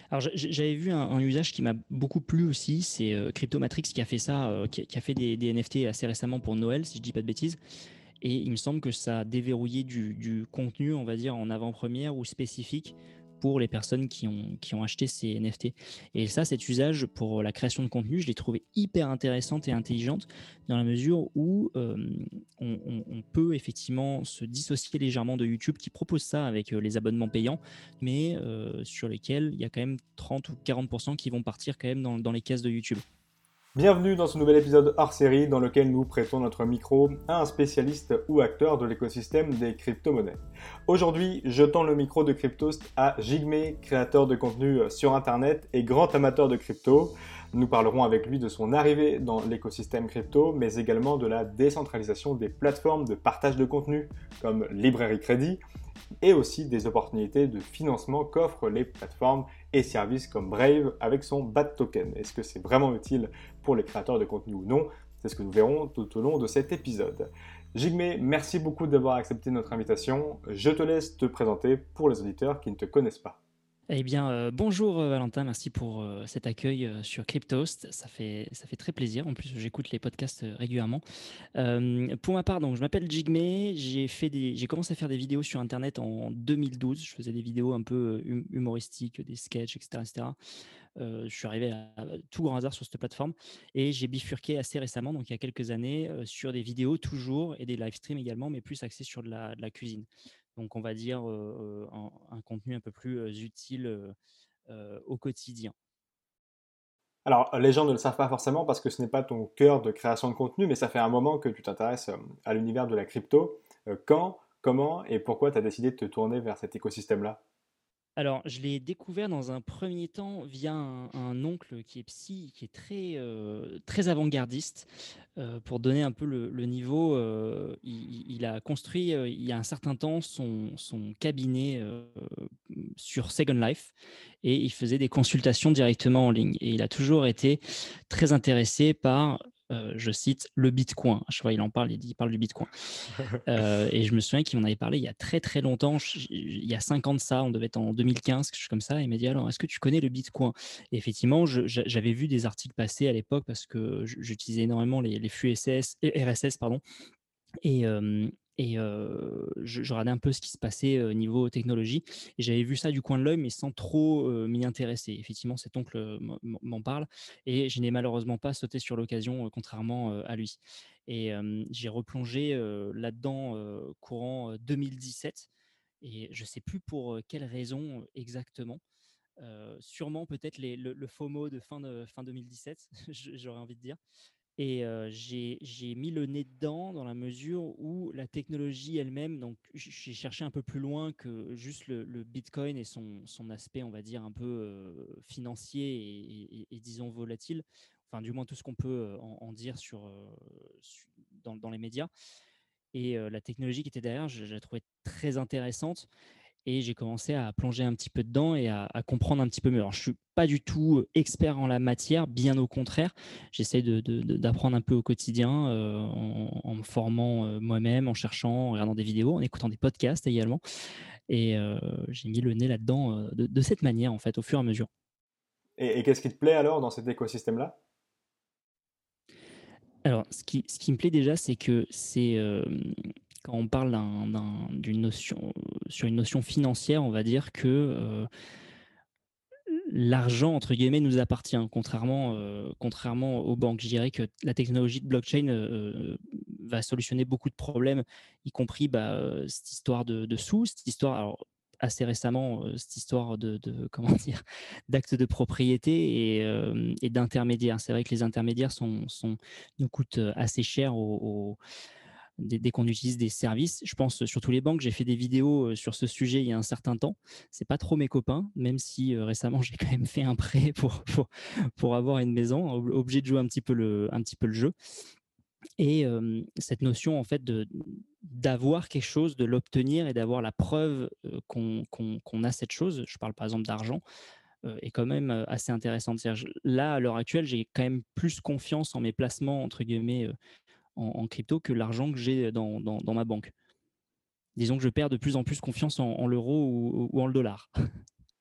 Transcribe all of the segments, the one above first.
Alors, j'avais vu un usage qui m'a beaucoup plu aussi, c'est Cryptomatrix qui a fait ça, qui a fait des NFT assez récemment pour Noël, si je dis pas de bêtises. Et il me semble que ça a déverrouillé du contenu, on va dire, en avant-première ou spécifique pour les personnes qui ont acheté ces NFT. Et ça, cet usage pour la création de contenu, je l'ai trouvé hyper intéressante et intelligente dans la mesure où on peut effectivement se dissocier légèrement de YouTube qui propose ça avec les abonnements payants, mais sur lesquels il y a quand même 30 ou 40% qui vont partir quand même dans les caisses de YouTube. Bienvenue dans ce nouvel épisode hors série dans lequel nous prêtons notre micro à un spécialiste ou acteur de l'écosystème des crypto-monnaies. Aujourd'hui, je tends le micro de Cryptost à Jigme, créateur de contenu sur Internet et grand amateur de crypto. Nous parlerons avec lui de son arrivée dans l'écosystème crypto, mais également de la décentralisation des plateformes de partage de contenu comme Librairie Crédit, et aussi des opportunités de financement qu'offrent les plateformes et services comme Brave avec son BAT token. Est-ce que c'est vraiment utile pour les créateurs de contenu ou non? C'est ce que nous verrons tout au long de cet épisode. Jigme, merci beaucoup d'avoir accepté notre invitation. Je te laisse te présenter pour les auditeurs qui ne te connaissent pas. Eh bien, bonjour Valentin, merci pour cet accueil sur Cryptost. Ça fait très plaisir. En plus, j'écoute les podcasts régulièrement. Pour ma part, donc, je m'appelle Jigme. J'ai commencé à faire des vidéos sur Internet en 2012. Je faisais des vidéos un peu humoristiques, des sketchs, etc., etc. Je suis arrivé à tout grand hasard sur cette plateforme et j'ai bifurqué assez récemment, donc il y a quelques années, sur des vidéos toujours et des live streams également, mais plus axés sur de la cuisine. Donc on va dire un contenu un peu plus utile au quotidien. Alors, les gens ne le savent pas forcément parce que ce n'est pas ton cœur de création de contenu, mais ça fait un moment que tu t'intéresses à l'univers de la crypto. Quand, comment et pourquoi tu as décidé de te tourner vers cet écosystème-là? Alors, je l'ai découvert dans un premier temps via un oncle qui est psy, qui est très avant-gardiste. Pour donner un peu le niveau, il a construit il y a un certain temps son cabinet sur Second Life et il faisait des consultations directement en ligne. Et il a toujours été très intéressé par, je cite, le Bitcoin. Je vois, il parle du Bitcoin. Et je me souviens qu'il m'en avait parlé il y a très très longtemps, il y a 5 ans de ça, on devait être en 2015, quelque chose comme ça. Et il m'a dit alors, est-ce que tu connais le Bitcoin? Et effectivement, j'avais vu des articles passer à l'époque parce que j'utilisais énormément les flux RSS, pardon. Et, je regardais un peu ce qui se passait niveau technologie. Et j'avais vu ça du coin de l'œil, mais sans trop m'y intéresser. Effectivement, cet oncle m'en parle. Et je n'ai malheureusement pas sauté sur l'occasion, contrairement à lui. Et j'ai replongé là-dedans courant 2017. Et je ne sais plus pour quelle raison exactement. Sûrement peut-être le FOMO de fin 2017, j'aurais envie de dire. Et j'ai mis le nez dedans dans la mesure où la technologie elle-même, donc j'ai cherché un peu plus loin que juste le Bitcoin et son aspect, on va dire, un peu financier et disons volatile. Enfin, du moins tout ce qu'on peut en dire dans les médias. Et la technologie qui était derrière, je la trouvais très intéressante. Et j'ai commencé à plonger un petit peu dedans et à comprendre un petit peu mieux. Alors, je suis pas du tout expert en la matière, bien au contraire. J'essaie d'apprendre un peu au quotidien en me formant moi-même, en cherchant, en regardant des vidéos, en écoutant des podcasts également. Et j'ai mis le nez là-dedans de cette manière, en fait, au fur et à mesure. Et qu'est-ce qui te plaît alors dans cet écosystème-là? Alors, ce qui me plaît déjà, c'est que quand on parle d'une notion, sur une notion financière, on va dire que l'argent, entre guillemets, nous appartient, contrairement aux banques. Je dirais que la technologie de blockchain va solutionner beaucoup de problèmes, y compris cette histoire de sous, cette histoire, alors, assez récemment, cette histoire comment dire, d'actes de propriété et d'intermédiaires. C'est vrai que les intermédiaires nous coûtent assez cher dès qu'on utilise des services. Je pense surtout les banques. J'ai fait des vidéos sur ce sujet il y a un certain temps. C'est pas trop mes copains, même si récemment j'ai quand même fait un prêt pour avoir une maison, obligé de jouer un petit peu le jeu. Et cette notion en fait d'avoir quelque chose, de l'obtenir et d'avoir la preuve qu'on a cette chose, je parle par exemple d'argent, est quand même assez intéressante. Là, à l'heure actuelle, j'ai quand même plus confiance en mes placements, entre guillemets, en crypto que l'argent que j'ai dans ma banque. Disons que je perds de plus en plus confiance en l'euro ou en le dollar.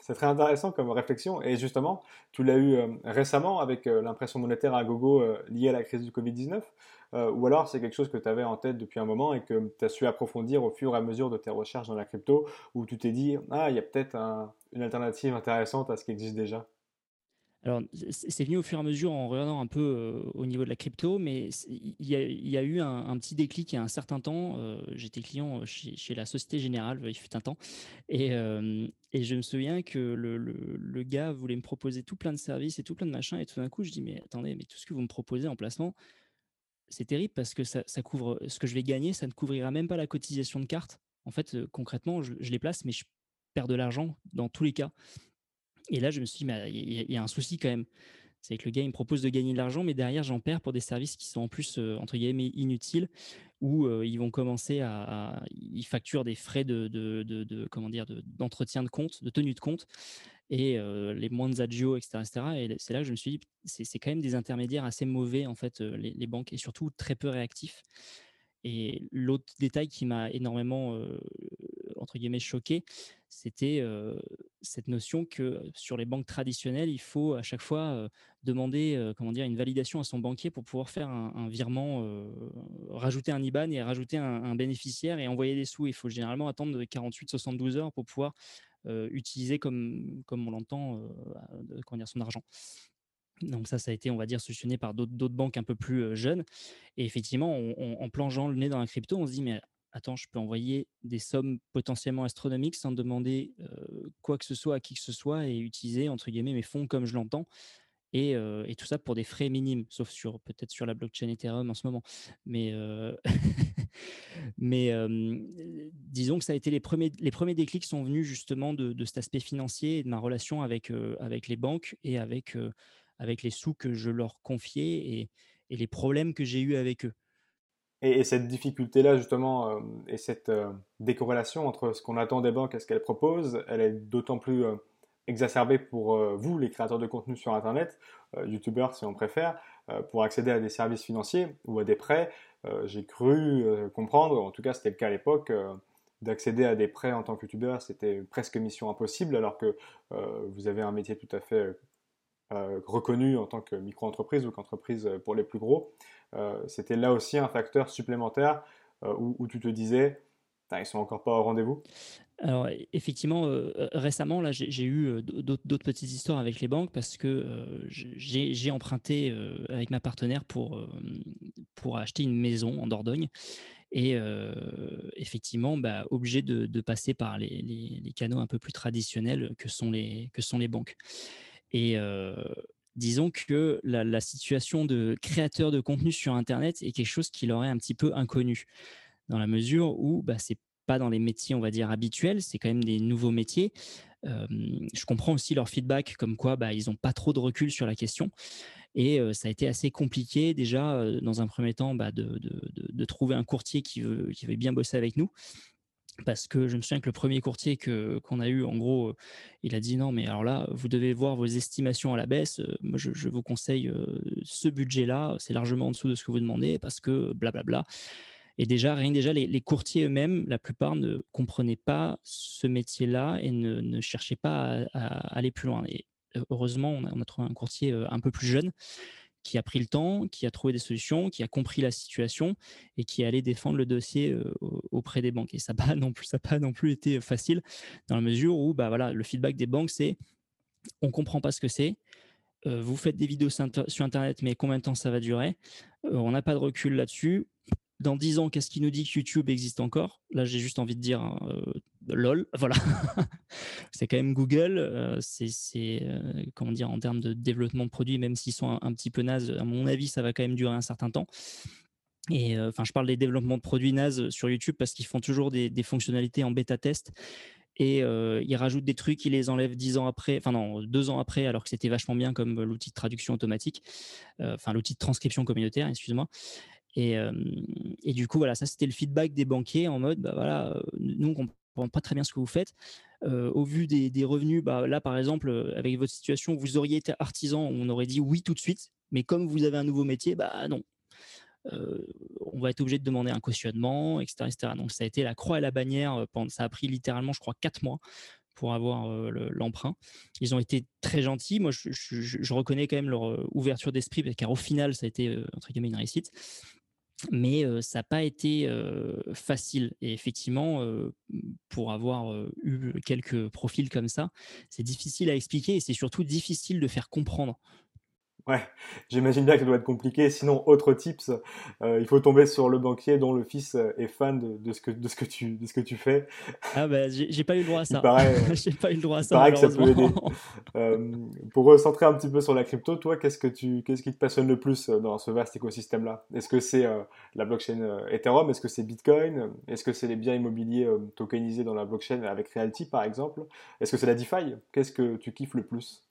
C'est très intéressant comme réflexion. Et justement, tu l'as eu récemment avec l'impression monétaire à gogo liée à la crise du Covid-19, ou alors c'est quelque chose que tu avais en tête depuis un moment et que tu as su approfondir au fur et à mesure de tes recherches dans la crypto, où tu t'es dit, ah, il y a peut-être une alternative intéressante à ce qui existe déjà. Alors, c'est venu au fur et à mesure en regardant un peu au niveau de la crypto, mais il y a eu un petit déclic il y a un certain temps. J'étais client chez la Société Générale, il fut un temps, et je me souviens que le gars voulait me proposer tout plein de services et tout plein de machins, et tout d'un coup, je dis, mais attendez, mais tout ce que vous me proposez en placement, c'est terrible parce que ça couvre ce que je vais gagner, ça ne couvrira même pas la cotisation de carte. En fait, concrètement, je les place, mais je perds de l'argent dans tous les cas. Et là, je me suis dit, mais il y a un souci quand même. C'est que le gars, il me propose de gagner de l'argent, mais derrière, j'en perds pour des services qui sont en plus, entre guillemets, inutiles, où ils vont commencer ils facturent des frais comment dire, d'entretien de compte, de tenue de compte, et les moindres agios, etc., etc. Et c'est là que je me suis dit, c'est quand même des intermédiaires assez mauvais, en fait, les banques, et surtout très peu réactifs. Et l'autre détail qui m'a énormément, entre guillemets, «choqué», c'était, cette notion que sur les banques traditionnelles, il faut à chaque fois, demander, comment dire, une validation à son banquier pour pouvoir faire un virement, rajouter un IBAN et rajouter un bénéficiaire et envoyer des sous. Il faut généralement attendre 48-72 heures pour pouvoir, utiliser comme on l'entend, comment dire, son argent. Donc ça a été, on va dire, solutionné par d'autres banques un peu plus, jeunes, et effectivement, en plongeant le nez dans la crypto, on se dit: «Mais attends, je peux envoyer des sommes potentiellement astronomiques sans demander, quoi que ce soit à qui que ce soit, et utiliser, entre guillemets, mes fonds comme je l'entends», et tout ça pour des frais minimes, sauf peut-être sur la blockchain Ethereum en ce moment. Mais disons que ça a été les premiers déclics sont venus justement de cet aspect financier et de ma relation avec les banques et avec les sous que je leur confiais, et les problèmes que j'ai eus avec eux. Et cette difficulté-là, justement, et cette décorrélation entre ce qu'on attend des banques et ce qu'elles proposent, elle est d'autant plus exacerbée pour vous, les créateurs de contenu sur Internet, youtubeurs si on préfère, pour accéder à des services financiers ou à des prêts. J'ai cru comprendre, en tout cas c'était le cas à l'époque, d'accéder à des prêts en tant que youtubeur, c'était presque mission impossible, alors que vous avez un métier tout à fait reconnu en tant que micro-entreprise ou qu'entreprise pour les plus gros. C'était là aussi un facteur supplémentaire où tu te disais, ils sont encore pas au rendez-vous. Alors effectivement, récemment là, j'ai eu, d'autres petites histoires avec les banques parce que, j'ai emprunté, avec ma partenaire pour acheter une maison en Dordogne, et effectivement, bah, obligé de passer par les canaux un peu plus traditionnels que sont les banques, et disons que la situation de créateur de contenu sur internet est quelque chose qui leur est un petit peu inconnu. Dans la mesure où, bah, c'est pas dans les métiers, on va dire, habituels, c'est quand même des nouveaux métiers. Je comprends aussi leur feedback comme quoi, bah, ils ont pas trop de recul sur la question, et ça a été assez compliqué déjà, dans un premier temps, bah, de trouver un courtier qui veut bien bosser avec nous. Parce que je me souviens que le premier courtier qu'on a eu, en gros, il a dit: «Non, mais alors là, vous devez voir vos estimations à la baisse, moi je vous conseille, ce budget-là, c'est largement en dessous de ce que vous demandez parce que blablabla». Et déjà, rien que déjà, les courtiers eux-mêmes, la plupart ne comprenaient pas ce métier-là et ne cherchaient pas à aller plus loin, et heureusement, on a trouvé un courtier, un peu plus jeune, qui a pris le temps, qui a trouvé des solutions, qui a compris la situation et qui est allé défendre le dossier, auprès des banques, et ça n'a pas non plus été facile, dans la mesure où, bah, voilà, le feedback des banques, c'est: «On comprend pas ce que c'est, vous faites des vidéos sur internet, mais combien de temps ça va durer? On n'a pas de recul là-dessus. Dans 10 ans, qu'est-ce qui nous dit que YouTube existe encore?» Là, j'ai juste envie de dire, hein, lol, voilà. C'est quand même Google, comment dire, en termes de développement de produits, même s'ils sont un petit peu nazes, à mon avis, ça va quand même durer un certain temps, et enfin, je parle des développements de produits nazes sur YouTube parce qu'ils font toujours des fonctionnalités en bêta test, et ils rajoutent des trucs, ils les enlèvent 10 ans après, enfin non, 2 ans après, alors que c'était vachement bien comme l'outil de traduction automatique, enfin l'outil de transcription communautaire, excuse-moi, et du coup, voilà, ça, c'était le feedback des banquiers en mode: «Bah, voilà, nous, on comprend pas très bien ce que vous faites. Au vu des revenus, bah, là, par exemple, avec votre situation, vous auriez été artisan, on aurait dit oui tout de suite, mais comme vous avez un nouveau métier, bah, non. On va être obligé de demander un cautionnement, et cetera, et cetera». Donc ça a été la croix et la bannière, ça a pris littéralement, je crois, 4 mois pour avoir l'emprunt. Ils ont été très gentils. Moi, je reconnais quand même leur ouverture d'esprit, car au final, ça a été, entre guillemets, une réussite. Mais ça n'a pas été facile. Et effectivement, pour avoir eu quelques profils comme ça, c'est difficile à expliquer et c'est surtout difficile de faire comprendre. Ouais, j'imagine bien que ça doit être compliqué. Sinon, autre tips, il faut tomber sur le banquier dont le fils est fan de ce que tu fais. Ah bah, j'ai pas eu le droit à Il ça. paraît, J'ai pas eu le droit à il ça paraît que ça peut malheureusement. aider. Pour recentrer un petit peu sur la crypto, toi, qu'est-ce qui te passionne le plus dans ce vaste écosystème-là? Est-ce que c'est la blockchain Ethereum? Est-ce que c'est Bitcoin? Est-ce que c'est les biens immobiliers tokenisés dans la blockchain avec Realty, par exemple? Est-ce que c'est la DeFi? Qu'est-ce que tu kiffes le plus?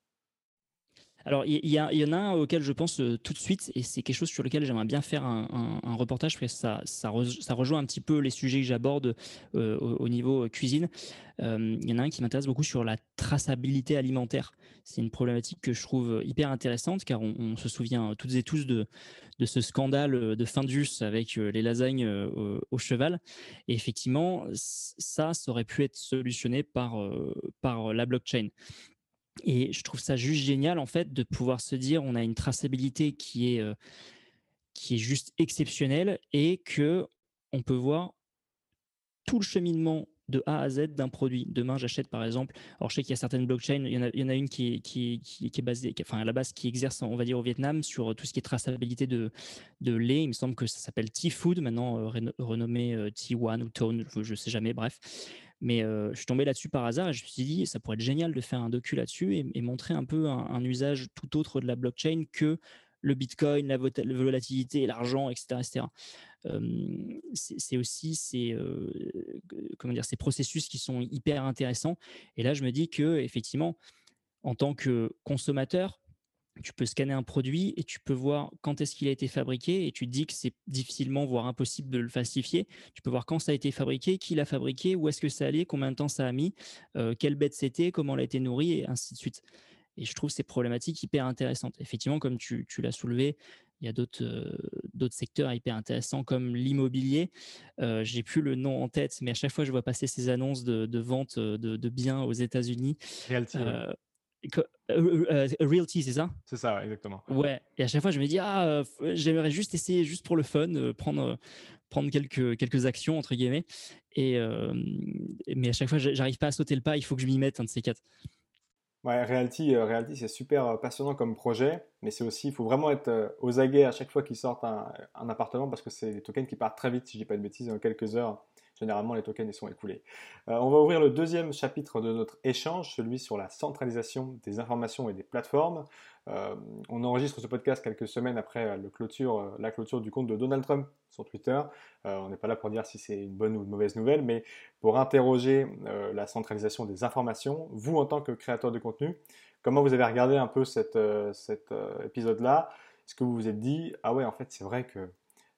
Alors, il y en a un auquel je pense tout de suite, et c'est quelque chose sur lequel j'aimerais bien faire un reportage, parce que ça rejoint un petit peu les sujets que j'aborde au niveau cuisine. Il y en a un qui m'intéresse beaucoup sur la traçabilité alimentaire. C'est une problématique que je trouve hyper intéressante, car on se souvient toutes et tous de ce scandale de Findus avec les lasagnes au cheval. Et effectivement, ça aurait pu être solutionné par la blockchain. Et je trouve ça juste génial, en fait, de pouvoir se dire, on a une traçabilité qui est juste exceptionnelle et que on peut voir tout le cheminement de A à Z d'un produit. Demain, j'achète par exemple, alors je sais qu'il y a certaines blockchains, il y en a une qui est basée, enfin à la base qui exerce, on va dire au Vietnam, sur tout ce qui est traçabilité de lait. Il me semble que ça s'appelle T-Food, maintenant renommé T1 ou Tone, je ne sais jamais, bref. Mais je suis tombé là-dessus par hasard et je me suis dit, ça pourrait être génial de faire un docu là-dessus et montrer un peu un usage tout autre de la blockchain que le Bitcoin, la volatilité, l'argent, etc., etc. C'est aussi comment dire, ces processus qui sont hyper intéressants. Et là, je me dis que effectivement, en tant que consommateur, tu peux scanner un produit et tu peux voir quand est-ce qu'il a été fabriqué et tu te dis que c'est difficilement, voire impossible de le falsifier. Tu peux voir quand ça a été fabriqué, qui l'a fabriqué, où est-ce que ça allait, combien de temps ça a mis, quelle bête c'était, comment elle a été nourrie et ainsi de suite. Et je trouve ces problématiques hyper intéressantes. Effectivement, comme tu l'as soulevé, il y a d'autres secteurs hyper intéressants comme l'immobilier. J'ai plus le nom en tête, mais à chaque fois, je vois passer ces annonces de vente de biens aux États-Unis. Realty, ouais. Euh, Realty, c'est ça? C'est ça, ouais, exactement. Ouais. Et à chaque fois, je me dis, j'aimerais juste essayer, juste pour le fun, prendre quelques actions, entre guillemets. Et, euh, mais à chaque fois, j'arrive pas à sauter le pas, il faut que je m'y mette, un de ces quatre. Ouais, Realty, c'est super passionnant comme projet, mais c'est aussi, il faut vraiment être aux aguets à chaque fois qu'ils sortent un appartement parce que c'est des tokens qui partent très vite, si je dis pas de bêtises, en quelques heures. Généralement, les tokens ils sont écoulés. On va ouvrir le deuxième chapitre de notre échange, celui sur la centralisation des informations et des plateformes. Euh, on enregistre ce podcast quelques semaines après la clôture du compte de Donald Trump sur Twitter. On n'est pas là pour dire si c'est une bonne ou une mauvaise nouvelle, mais pour interroger la centralisation des informations. Vous, en tant que créateur de contenu, comment vous avez regardé un peu cet épisode-là? Est-ce que vous vous êtes dit, ah ouais, en fait, c'est vrai que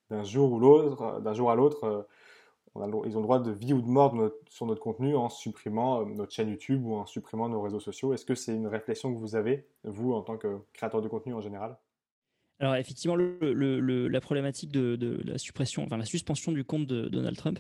d'un jour à l'autre, ils ont le droit de vie ou de mort sur notre contenu en supprimant notre chaîne YouTube ou en supprimant nos réseaux sociaux. Est-ce que c'est une réflexion que vous avez, vous, en tant que créateur de contenu en général? Alors effectivement, la problématique de la suppression, enfin la suspension du compte de Donald Trump,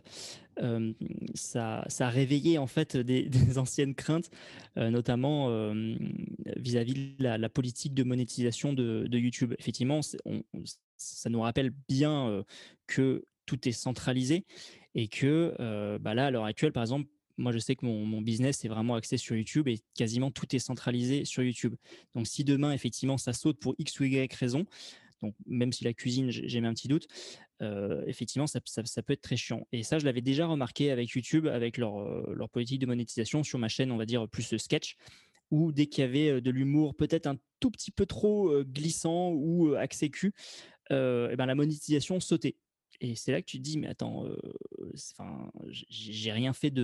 ça a réveillé en fait des anciennes craintes, notamment vis-à-vis de la politique de monétisation de YouTube. Effectivement, ça nous rappelle bien que tout est centralisé et que bah là, à l'heure actuelle, par exemple, moi, je sais que mon business est vraiment axé sur YouTube et quasiment tout est centralisé sur YouTube. Donc, si demain, effectivement, ça saute pour X ou Y raison, donc même si la cuisine, j'ai mis un petit doute, effectivement, ça peut être très chiant. Et ça, je l'avais déjà remarqué avec YouTube, avec leur politique de monétisation sur ma chaîne, on va dire plus sketch, où dès qu'il y avait de l'humour peut-être un tout petit peu trop glissant ou axé cul, et ben, la monétisation sautait. Et c'est là que tu te dis, mais attends, enfin, j'ai rien fait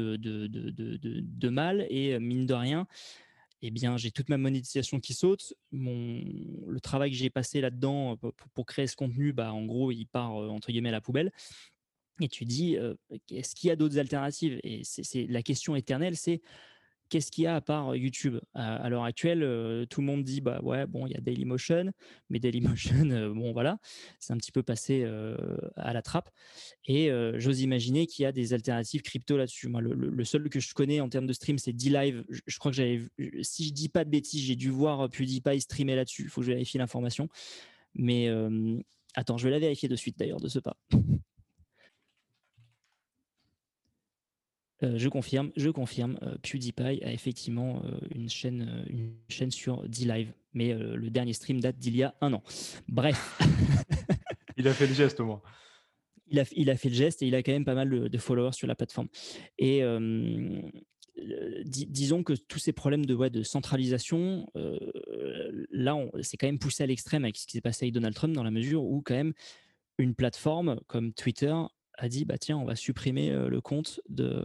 de mal et mine de rien, eh bien, j'ai toute ma monétisation qui saute. Le travail que j'ai passé là-dedans pour créer ce contenu, bah, en gros, il part entre guillemets à la poubelle. Et tu dis, est-ce qu'il y a d'autres alternatives? Et la question éternelle, c'est qu'est-ce qu'il y a à part YouTube? À l'heure actuelle, tout le monde dit: «Bah, ouais, bon, il y a Dailymotion», mais Dailymotion, bon, voilà, c'est un petit peu passé, à la trappe et j'ose imaginer qu'il y a des alternatives crypto là-dessus. Moi, le seul que je connais en termes de stream, c'est D-Live. Je crois que j'avais vu si je dis pas de bêtises, j'ai dû voir, PewDiePie streamer là-dessus. Il faut que je vérifie l'information, mais attends, je vais la vérifier de suite d'ailleurs, de ce pas. Je confirme, PewDiePie a effectivement, une chaîne sur D-Live, mais le dernier stream date d'il y a 1 an. Bref, Il a fait le geste au moins. il a fait le geste et il a quand même pas mal de followers sur la plateforme et disons que tous ces problèmes de, ouais, de centralisation, là, c'est quand même poussé à l'extrême avec ce qui s'est passé avec Donald Trump dans la mesure où quand même une plateforme comme Twitter a dit: «Bah, tiens, on va supprimer, le compte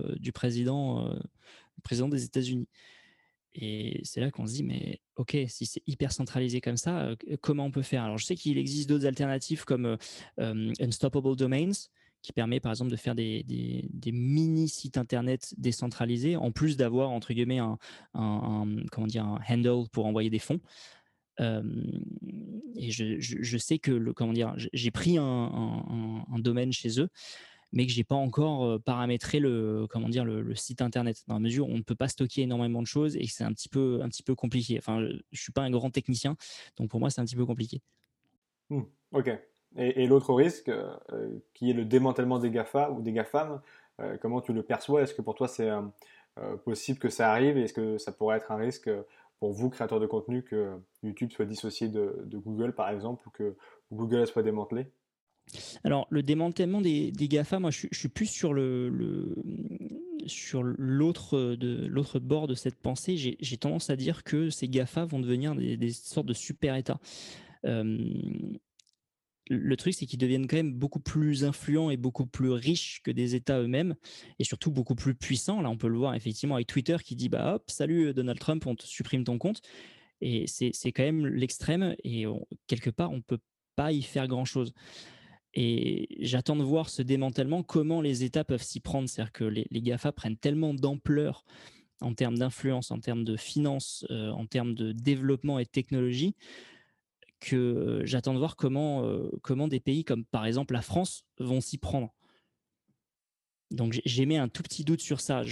du président des États-Unis» et c'est là qu'on se dit: «Mais OK, si c'est hyper centralisé comme ça, comment on peut faire?» Alors je sais qu'il existe d'autres alternatives comme, Unstoppable Domains qui permet par exemple de faire des mini sites internet décentralisés en plus d'avoir entre guillemets comment dire? Un handle pour envoyer des fonds. Hem et je sais que comment dire? J'ai pris un domaine chez eux, mais que j'ai pas encore, paramétré comment dire? Le site internet, dans la mesure où on ne peut pas stocker énormément de choses et que c'est un petit peu compliqué. Enfin, je suis pas un grand technicien, donc pour moi, c'est un petit peu compliqué. Hmm, ok. Et l'autre risque, qui est le démantèlement des GAFA ou des GAFAM, comment tu le perçois? Est-ce que pour toi c'est possible que ça arrive? Est-ce que ça pourrait être un risque pour vous, créateurs de contenu, que YouTube soit dissocié de Google par exemple, ou que Google soit démantelé? Alors, le démantèlement des GAFA, moi, je suis plus sur sur l'autre bord de cette pensée. J'ai tendance à dire que ces GAFA vont devenir des sortes de super États. Euh, le truc, c'est qu'ils deviennent quand même beaucoup plus influents et beaucoup plus riches que des États eux-mêmes, et surtout beaucoup plus puissants. Là, on peut le voir effectivement avec Twitter qui dit bah hop, salut Donald Trump, on te supprime ton compte. Et c'est quand même l'extrême, et quelque part, on peut pas y faire grand-chose. Et j'attends de voir ce démantèlement, comment les États peuvent s'y prendre. C'est-à-dire que les GAFA prennent tellement d'ampleur en termes d'influence, en termes de finances, en termes de développement et de technologie, que j'attends de voir comment des pays comme par exemple la France vont s'y prendre. Donc j'ai un tout petit doute sur ça.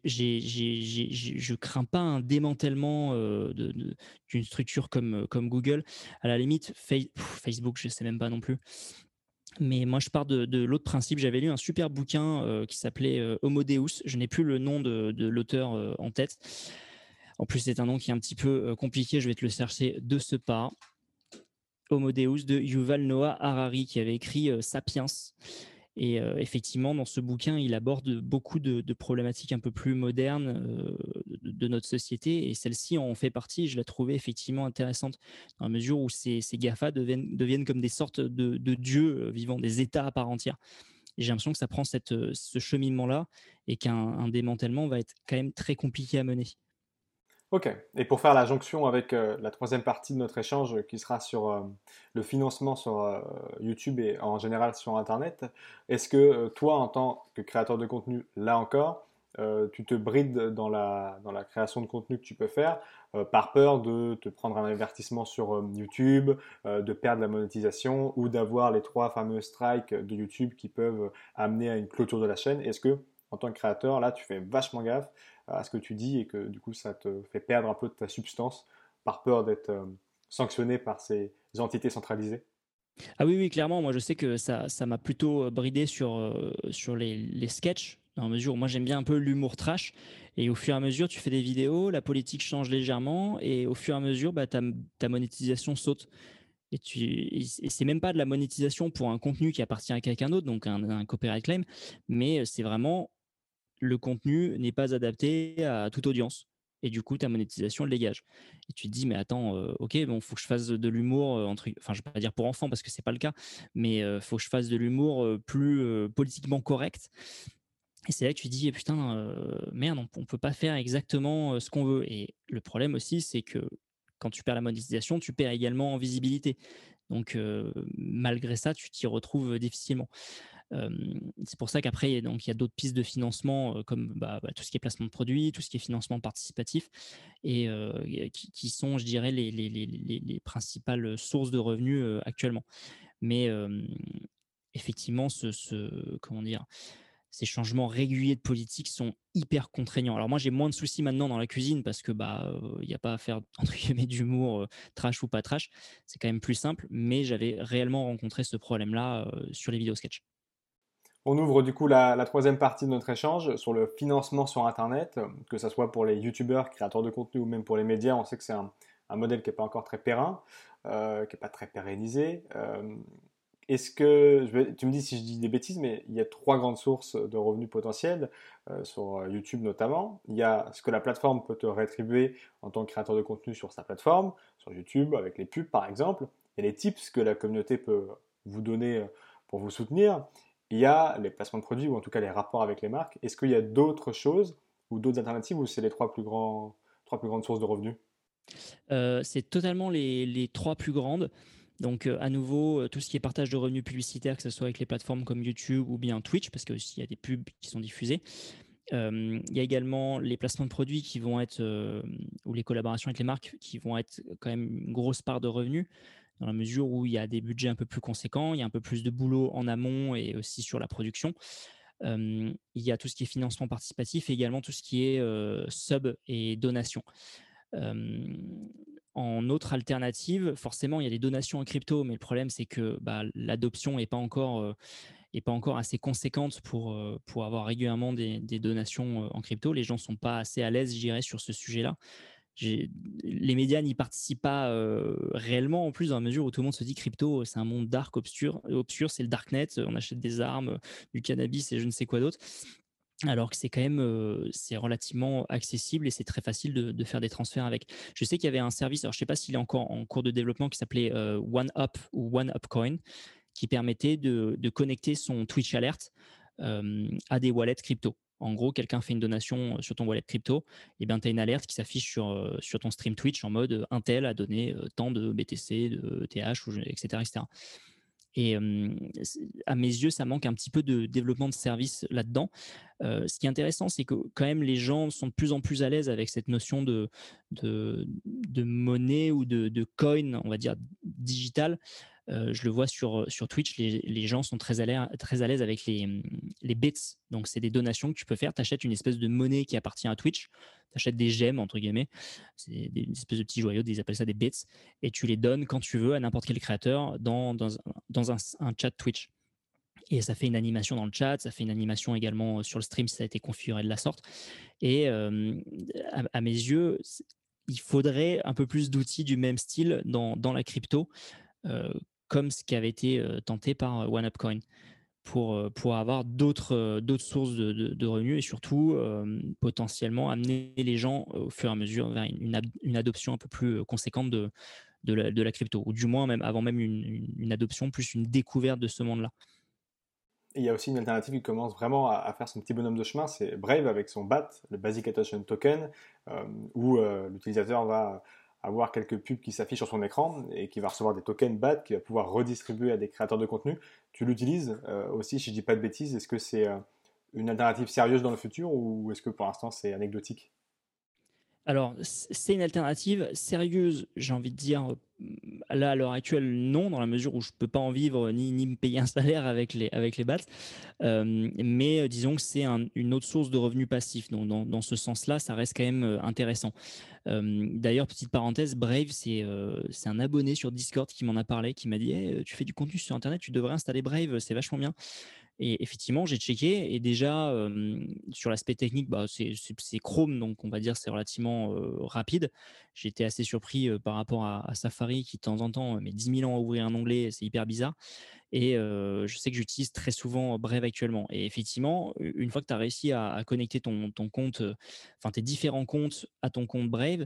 Je crains pas un démantèlement d'une structure comme Google. À la limite, Facebook, je sais même pas non plus. Mais moi, je pars de l'autre principe. J'avais lu un super bouquin qui s'appelait Homo Deus. Je n'ai plus le nom de l'auteur en tête. En plus, c'est un nom qui est un petit peu compliqué. Je vais te le chercher de ce pas. Homo Deus de Yuval Noah Harari, qui avait écrit Sapiens. Et effectivement, dans ce bouquin, il aborde beaucoup de problématiques un peu plus modernes de notre société. Et celle-ci en fait partie. Je la trouvais effectivement intéressante, dans la mesure où ces GAFA deviennent comme des sortes de dieux vivant, des États à part entière. Et j'ai l'impression que ça prend ce cheminement-là, et qu'un démantèlement va être quand même très compliqué à mener. Ok. Et pour faire la jonction avec la troisième partie de notre échange, qui sera sur le financement sur YouTube et en général sur Internet, est-ce que toi, en tant que créateur de contenu, là encore, tu te brides dans la création de contenu que tu peux faire par peur de te prendre un avertissement sur YouTube, de perdre la monétisation ou d'avoir les trois fameux strikes de YouTube qui peuvent amener à une clôture de la chaîne? Est-ce que, en tant que créateur, là, tu fais vachement gaffe à ce que tu dis et que du coup ça te fait perdre un peu de ta substance par peur d'être sanctionné par ces entités centralisées? Ah oui, oui, clairement, moi je sais que ça m'a plutôt bridé sur les sketchs, dans la mesure où moi j'aime bien un peu l'humour trash, et au fur et à mesure tu fais des vidéos, la politique change légèrement, et au fur et à mesure bah, ta monétisation saute. Et c'est même pas de la monétisation pour un contenu qui appartient à quelqu'un d'autre, donc un copyright claim, mais c'est vraiment le contenu n'est pas adapté à toute audience. Et du coup, ta monétisation elle dégage. Et tu te dis, mais attends, ok, bon, faut que je fasse de l'humour, enfin, je vais pas dire pour enfants parce que c'est pas le cas, mais faut que je fasse de l'humour plus politiquement correct. Et c'est là que tu te dis, putain, merde, on peut pas faire exactement ce qu'on veut. Et le problème aussi, c'est que quand tu perds la monétisation, tu perds également en visibilité. Donc, malgré ça, tu t'y retrouves difficilement. C'est pour ça qu'après, donc, il y a d'autres pistes de financement comme tout ce qui est placement de produits, tout ce qui est financement participatif et qui sont, je dirais, les principales sources de revenus actuellement. Mais effectivement, comment dire, ces changements réguliers de politique sont hyper contraignants. Alors moi, j'ai moins de soucis maintenant dans la cuisine parce que il y a pas à faire entre guillemets d'humour, trash ou pas trash. C'est quand même plus simple, mais j'avais réellement rencontré ce problème-là sur les vidéos sketch. On ouvre du coup la troisième partie de notre échange sur le financement sur Internet, que ce soit pour les youtubeurs, créateurs de contenu ou même pour les médias. On sait que c'est un modèle qui n'est pas encore très périn, qui n'est pas très pérennisé. Est-ce que, tu me dis si je dis des bêtises, mais il y a trois grandes sources de revenus potentiels sur YouTube notamment. Il y a ce que la plateforme peut te rétribuer en tant que créateur de contenu sur sa plateforme, sur YouTube, avec les pubs par exemple. Il y a les tips que la communauté peut vous donner pour vous soutenir. Il y a les placements de produits ou en tout cas les rapports avec les marques. Est-ce qu'il y a d'autres choses ou d'autres alternatives ou c'est les trois plus grandes sources de revenus? C'est totalement les 3 plus grandes. Donc, à nouveau, tout ce qui est partage de revenus publicitaires, que ce soit avec les plateformes comme YouTube ou bien Twitch, parce qu'il y a des pubs qui sont diffusées. Il y a également les placements de produits qui vont être, ou les collaborations avec les marques qui vont être quand même une grosse part de revenus, dans la mesure où il y a des budgets un peu plus conséquents, il y a un peu plus de boulot en amont et aussi sur la production. Il y a tout ce qui est financement participatif et également tout ce qui est sub et donations. En autre alternative, forcément, il y a des donations en crypto, mais le problème, c'est que l'adoption n'est pas encore assez conséquente pour avoir régulièrement des donations en crypto. Les gens ne sont pas assez à l'aise, je dirais, sur ce sujet-là. Les médias n'y participent pas réellement, en plus, dans la mesure où tout le monde se dit crypto, c'est un monde dark, obscur, c'est le darknet, on achète des armes, du cannabis et je ne sais quoi d'autre. Alors que c'est quand même c'est relativement accessible et c'est très facile de faire des transferts avec. Je sais qu'il y avait un service, alors je ne sais pas s'il est encore en cours de développement, qui s'appelait OneUp ou OneUpCoin, qui permettait de connecter son Twitch Alert à des wallets crypto. En gros, quelqu'un fait une donation sur ton wallet crypto, et bien tu as une alerte qui s'affiche sur ton stream Twitch en mode un tel a donné tant de BTC, de TH, etc., etc. Et à mes yeux, ça manque un petit peu de développement de service là-dedans. Ce qui est intéressant, c'est que quand même les gens sont de plus en plus à l'aise avec cette notion de monnaie ou de coin, on va dire, digital. Je le vois sur Twitch, les gens sont très à l'aise avec les bits. Donc, c'est des donations que tu peux faire. Tu achètes une espèce de monnaie qui appartient à Twitch. Tu achètes des gemmes, entre guillemets. C'est une espèce de petits joyaux, ils appellent ça des bits. Et tu les donnes quand tu veux à n'importe quel créateur dans un chat Twitch. Et ça fait une animation dans le chat, ça fait une animation également sur le stream si ça a été configuré de la sorte. Et à mes yeux, il faudrait un peu plus d'outils du même style dans la crypto, euh, comme ce qui avait été tenté par OneUpCoin, pour avoir d'autres sources de revenus et surtout potentiellement amener les gens au fur et à mesure vers une adoption un peu plus conséquente de la crypto, ou du moins même avant même une adoption, plus une découverte de ce monde-là. Et il y a aussi une alternative qui commence vraiment à faire son petit bonhomme de chemin, c'est Brave avec son BAT, le Basic Attention Token, où l'utilisateur va avoir quelques pubs qui s'affichent sur son écran et qui va recevoir des tokens BAT qu'il va pouvoir redistribuer à des créateurs de contenu. Tu l'utilises aussi, si je ne dis pas de bêtises, est-ce que c'est une alternative sérieuse dans le futur ou est-ce que pour l'instant c'est anecdotique? Alors, c'est une alternative sérieuse, j'ai envie de dire. Là, à l'heure actuelle, non, dans la mesure où je ne peux pas en vivre ni me payer un salaire avec les BATS. Mais disons que c'est une autre source de revenus passifs. Donc, dans ce sens-là, ça reste quand même intéressant. D'ailleurs, petite parenthèse, Brave, c'est un abonné sur Discord qui m'en a parlé, qui m'a dit hey, tu fais du contenu sur Internet, tu devrais installer Brave, c'est vachement bien. Et effectivement, j'ai checké et déjà, sur l'aspect technique, c'est Chrome, donc on va dire c'est relativement rapide. J'étais assez surpris par rapport à Safari qui de temps en temps met 10 000 ans à ouvrir un onglet, c'est hyper bizarre. Et je sais que j'utilise très souvent Brave actuellement. Et effectivement, une fois que tu as réussi à connecter ton compte, enfin tes différents comptes à ton compte Brave,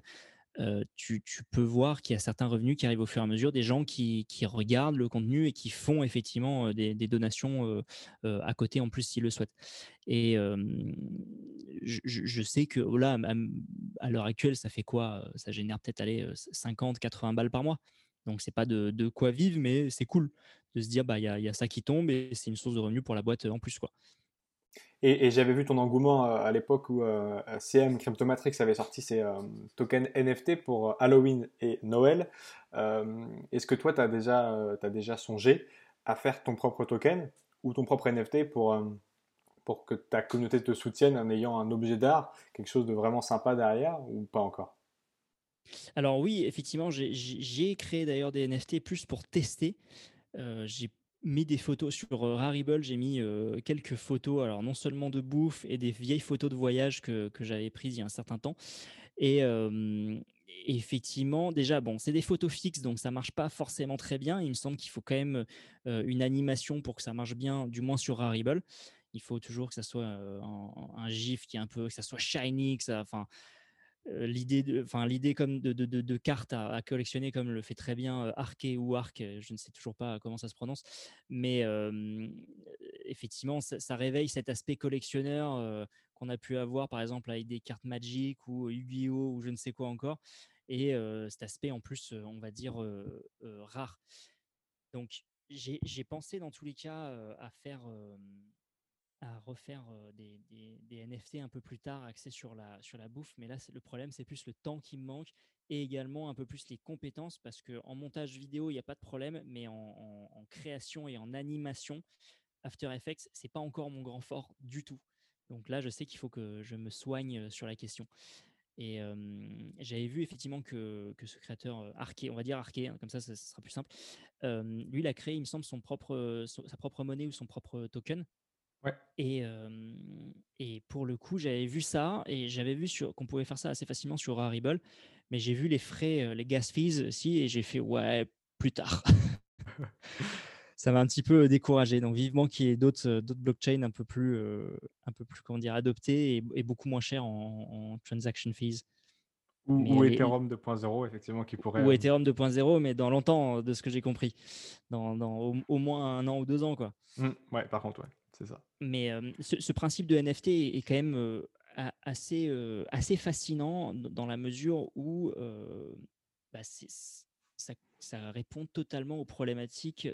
tu peux voir qu'il y a certains revenus qui arrivent au fur et à mesure, des gens qui regardent le contenu et qui font effectivement des donations à côté en plus s'ils le souhaitent. Et je sais que là, à l'heure actuelle, ça fait quoi? Ça génère peut-être aller 50, 80 balles par mois. Donc, c'est pas de quoi vivre, mais c'est cool de se dire, bah, il y a ça qui tombe et c'est une source de revenus pour la boîte en plus, quoi. Et j'avais vu ton engouement à l'époque où CM Cryptomatrix avait sorti ses tokens NFT pour Halloween et Noël. Est-ce que toi, t'as déjà songé à faire ton propre token ou ton propre NFT pour que ta communauté te soutienne en ayant un objet d'art, quelque chose de vraiment sympa derrière ou pas encore? Alors oui, effectivement, j'ai créé d'ailleurs des NFT plus pour tester. J'ai mis des photos sur Rarible, j'ai mis quelques photos, alors non seulement de bouffe et des vieilles photos de voyage que j'avais prises il y a un certain temps. Et effectivement, déjà, bon, c'est des photos fixes, donc ça marche pas forcément très bien. Il me semble qu'il faut quand même une animation pour que ça marche bien, du moins sur Rarible. Il faut toujours que ça soit un GIF qui est un peu, que ça soit shiny, que ça, enfin, l'idée comme de cartes à collectionner, comme le fait très bien Arke ou Arc, je ne sais toujours pas comment ça se prononce, mais effectivement, ça réveille cet aspect collectionneur qu'on a pu avoir, par exemple, avec des cartes Magic ou Yu-Gi-Oh! Ou je ne sais quoi encore, et cet aspect en plus, on va dire, rare. Donc, j'ai pensé dans tous les cas à refaire des NFT un peu plus tard axés sur sur la bouffe. Mais là, le problème, c'est plus le temps qui me manque et également un peu plus les compétences parce qu'en montage vidéo, il n'y a pas de problème, mais en création et en animation, After Effects, c'est pas encore mon grand fort du tout. Donc là, je sais qu'il faut que je me soigne sur la question. Et j'avais vu effectivement que ce créateur Arke, on va dire Arke, hein, comme ça sera plus simple. Lui, il a créé, il me semble, sa propre monnaie ou son propre token. Ouais. Et, pour le coup, j'avais vu ça et j'avais vu qu'on pouvait faire ça assez facilement sur Rarible, mais j'ai vu les frais, les gas fees aussi et j'ai fait ouais, plus tard. Ça m'a un petit peu découragé. Donc vivement qu'il y ait d'autres blockchains un peu plus comment dire, adoptés et beaucoup moins chers en transaction fees. Mais Ou Ethereum 2.0, effectivement, qui pourrait. ou Ethereum 2.0, mais dans longtemps, de ce que j'ai compris, dans au moins un an ou 2 ans, quoi. Ouais, par contre, ouais, c'est ça. Mais ce principe de NFT est quand même assez fascinant dans la mesure où bah, ça répond totalement aux problématiques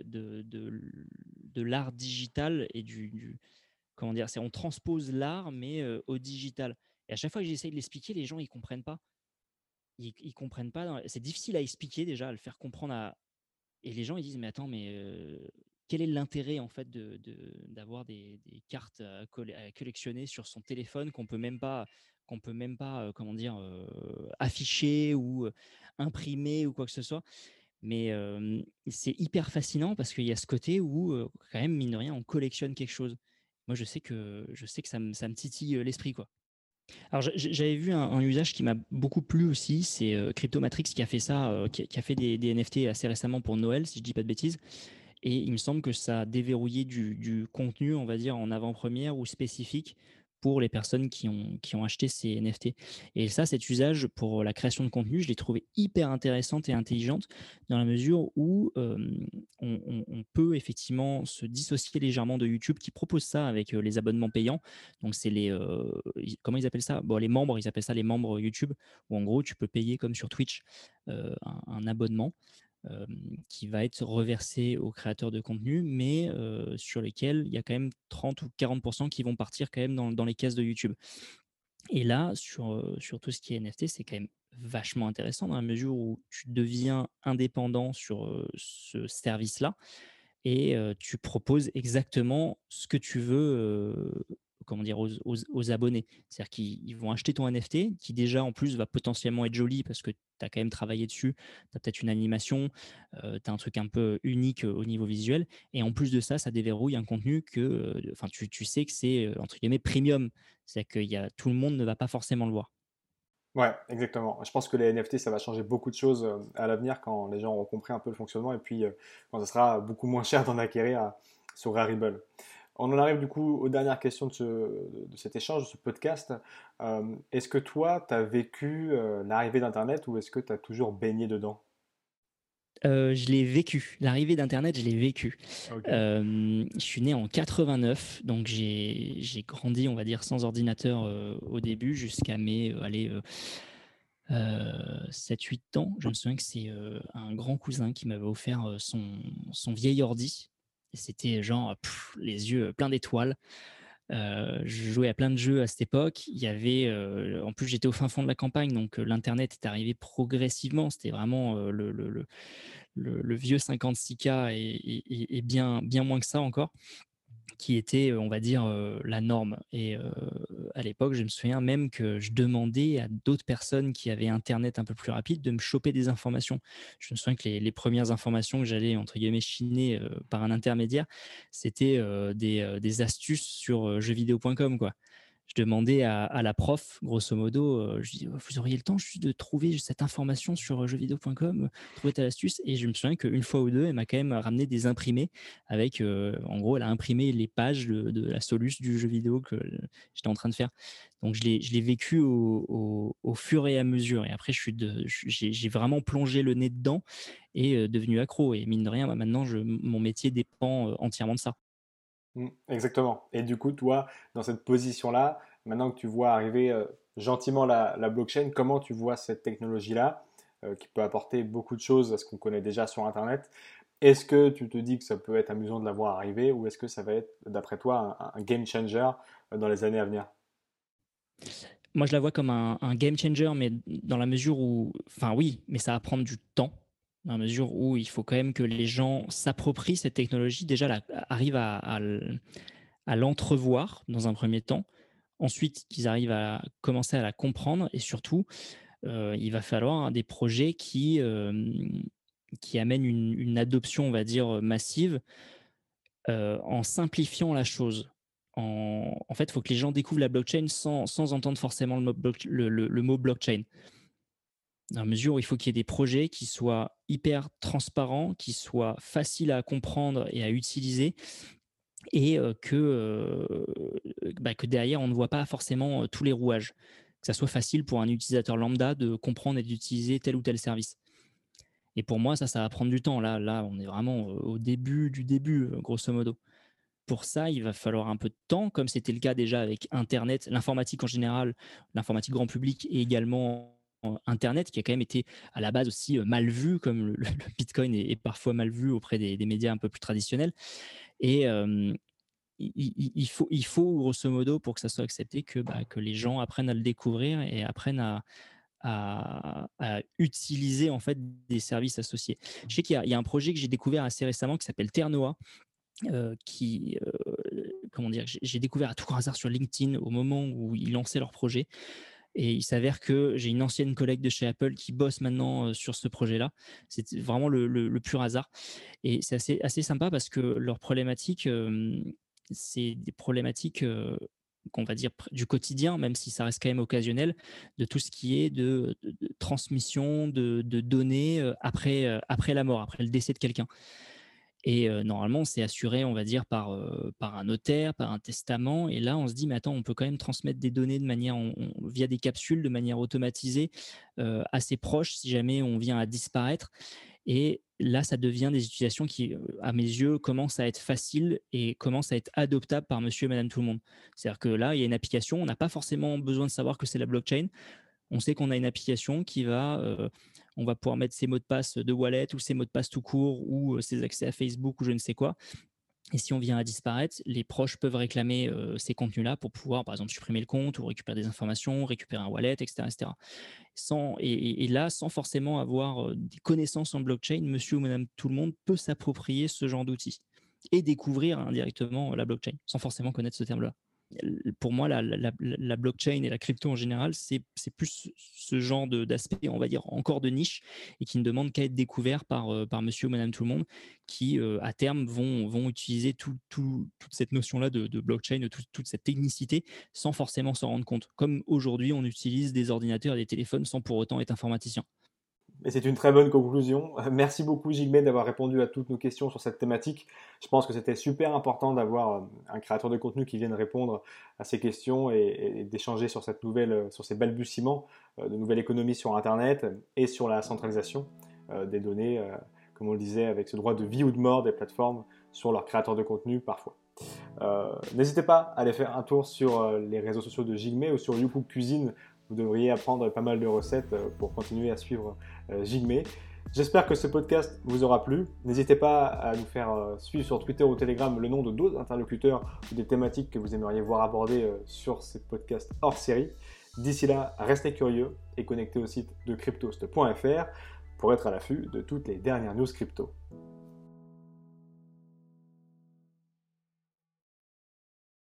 de l'art digital et comment dire, on transpose l'art mais au digital. Et à chaque fois que j'essaye de l'expliquer, les gens ils comprennent pas. Ils comprennent pas. C'est difficile à expliquer déjà, à le faire comprendre et les gens, ils disent: «Mais attends, mais quel est l'intérêt, en fait, d'avoir des cartes à collectionner sur son téléphone qu'on peut même pas, comment dire, afficher ou imprimer ou quoi que ce soit?» Mais c'est hyper fascinant parce qu'il y a ce côté où, quand même, mine de rien, on collectionne quelque chose. Moi, je sais que ça me titille, l'esprit, quoi. Alors, j'avais vu un usage qui m'a beaucoup plu aussi, c'est Cryptomatrix qui a fait ça, qui a fait des NFT assez récemment pour Noël, si je dis pas de bêtises. Et il me semble que ça a déverrouillé du contenu, on va dire, en avant-première ou spécifique pour les personnes qui ont acheté ces NFT. Et ça, cet usage pour la création de contenu, je l'ai trouvé hyper intéressante et intelligente dans la mesure où on peut effectivement se dissocier légèrement de YouTube qui propose ça avec les abonnements payants. Donc, c'est comment ils appellent ça? Bon, les membres, ils appellent ça les membres YouTube, où en gros, tu peux payer comme sur Twitch un abonnement qui va être reversé aux créateurs de contenu, mais sur lesquels il y a quand même 30 ou 40% qui vont partir quand même dans les caisses de YouTube. Et là, sur tout ce qui est NFT, c'est quand même vachement intéressant dans la mesure où tu deviens indépendant sur ce service-là et tu proposes exactement ce que tu veux, comment dire, aux abonnés. C'est-à-dire qu'ils vont acheter ton NFT qui déjà en plus va potentiellement être joli parce que tu as quand même travaillé dessus, tu as peut-être une animation, tu as un truc un peu unique au niveau visuel et en plus de ça, ça déverrouille un contenu que, enfin tu sais que c'est, entre guillemets «premium». C'est-à-dire que tout le monde ne va pas forcément le voir. Ouais, exactement. Je pense que les NFT, ça va changer beaucoup de choses à l'avenir quand les gens auront compris un peu le fonctionnement et puis quand ça sera beaucoup moins cher d'en acquérir sur Rarible. On en arrive du coup aux dernières questions de cet échange, de ce podcast. Est-ce que toi, tu as vécu l'arrivée d'Internet ou est-ce que tu as toujours baigné dedans? Je l'ai vécu. L'arrivée d'internet, je l'ai vécu. Ok. Je suis né en 89, donc j'ai grandi, on va dire, sans ordinateur, au début jusqu'à mes, allez, 7-8 ans. Je me souviens que c'est un grand cousin qui m'avait offert son vieil ordi. Et c'était genre les yeux pleins d'étoiles. Je jouais à plein de jeux à cette époque. Il y avait, en plus, j'étais au fin fond de la campagne, donc l'internet est arrivé progressivement. C'était vraiment le vieux 56K et bien, bien moins que ça encore, qui était, on va dire, la norme. Et à l'époque, je me souviens même que je demandais à d'autres personnes qui avaient internet un peu plus rapide de me choper des informations. Je me souviens que les premières informations que j'allais, entre guillemets, «chiner» par un intermédiaire, c'était des astuces sur jeuxvideo.com, quoi. Je demandais à la prof, grosso modo, je dis: «Vous auriez le temps juste de trouver cette information sur jeuxvideo.com, trouver telle astuce?» Et je me souviens qu'une fois ou deux, elle m'a quand même ramené des imprimés avec, en gros, elle a imprimé les pages de la soluce du jeu vidéo que j'étais en train de faire. Donc je l'ai vécu au fur et à mesure, et après j'ai vraiment plongé le nez dedans et devenu accro, et mine de rien, bah, maintenant mon métier dépend, entièrement de ça. Exactement. Et du coup, toi, dans cette position-là, maintenant que tu vois arriver gentiment la blockchain, comment tu vois cette technologie-là qui peut apporter beaucoup de choses à ce qu'on connaît déjà sur Internet? Est-ce que tu te dis que ça peut être amusant de la voir arriver ou est-ce que ça va être, d'après toi, un game changer dans les années à venir? Moi, je la vois comme un game changer, mais dans la mesure où, enfin oui, mais ça va prendre du temps, dans la mesure où il faut quand même que les gens s'approprient cette technologie, déjà arrivent à l'entrevoir dans un premier temps, ensuite qu'ils arrivent à commencer à la comprendre, et surtout, il va falloir des projets qui amènent une adoption, on va dire, massive, en simplifiant la chose. En fait, il faut que les gens découvrent la blockchain sans entendre forcément le mot blockchain. Dans la mesure où il faut qu'il y ait des projets qui soient hyper transparents, qui soient faciles à comprendre et à utiliser, et que derrière, on ne voit pas forcément tous les rouages. Que ça soit facile pour un utilisateur lambda de comprendre et d'utiliser tel ou tel service. Et pour moi, ça va prendre du temps. Là, on est vraiment au début du début, grosso modo. Pour ça, il va falloir un peu de temps, comme c'était le cas déjà avec Internet, l'informatique en général, l'informatique grand public, et également Internet, qui a quand même été à la base aussi mal vu, comme le Bitcoin est parfois mal vu auprès des médias un peu plus traditionnels. Et il faut, grosso modo, pour que ça soit accepté, que les gens apprennent à le découvrir et apprennent à utiliser en fait des services associés. Je sais qu'il y a un projet que j'ai découvert assez récemment qui s'appelle Ternoa, comment dire, j'ai découvert à tout grand hasard sur LinkedIn au moment où ils lançaient leur projet. Et il s'avère que j'ai une ancienne collègue de chez Apple qui bosse maintenant sur ce projet-là. C'était vraiment le pur hasard. Et c'est assez sympa parce que leurs problématiques, c'est des problématiques qu'on va dire du quotidien, même si ça reste quand même occasionnel, de tout ce qui est de transmission de données après la mort, après le décès de quelqu'un. Et normalement, c'est assuré, on va dire, par un notaire, par un testament. Et là, on se dit: «Mais attends, on peut quand même transmettre des données de manière via des capsules, de manière automatisée, assez proche, si jamais on vient à disparaître». Et là, ça devient des utilisations qui, à mes yeux, commencent à être faciles et commencent à être adoptables par monsieur et madame tout le monde. C'est-à-dire que là, il y a une application, on n'a pas forcément besoin de savoir que c'est la blockchain. On sait qu'on a une application on va pouvoir mettre ses mots de passe de wallet ou ses mots de passe tout court ou ses accès à Facebook ou je ne sais quoi. Et si on vient à disparaître, les proches peuvent réclamer ces contenus-là pour pouvoir, par exemple, supprimer le compte ou récupérer des informations, récupérer un wallet, etc., etc. Et là, sans forcément avoir des connaissances en blockchain, monsieur ou madame tout le monde peut s'approprier ce genre d'outils et découvrir indirectement la blockchain sans forcément connaître ce terme-là. Pour moi, la blockchain et la crypto en général, c'est plus ce genre d'aspect, on va dire, encore de niche, et qui ne demande qu'à être découvert par monsieur ou madame tout le monde, qui, à terme, vont utiliser toute cette notion-là de blockchain, de toute cette technicité, sans forcément s'en rendre compte. Comme aujourd'hui, on utilise des ordinateurs et des téléphones sans pour autant être informaticien. Et c'est une très bonne conclusion. Merci beaucoup Gilbert d'avoir répondu à toutes nos questions sur cette thématique. Je pense que c'était super important d'avoir un créateur de contenu qui vienne répondre à ces questions et d'échanger sur sur ces balbutiements de nouvelle économie sur Internet et sur la centralisation des données, comme on le disait, avec ce droit de vie ou de mort des plateformes sur leurs créateurs de contenu parfois. N'hésitez pas à aller faire un tour sur les réseaux sociaux de Gilmet ou sur Youcook Cuisine vous devriez apprendre pas mal de recettes pour continuer à suivre Jigme. J'espère que ce podcast vous aura plu. N'hésitez pas à nous faire suivre sur Twitter ou Telegram le nom de d'autres interlocuteurs ou des thématiques que vous aimeriez voir abordées sur ces podcasts hors série. D'ici là, restez curieux et connectez au site de cryptost.fr pour être à l'affût de toutes les dernières news crypto.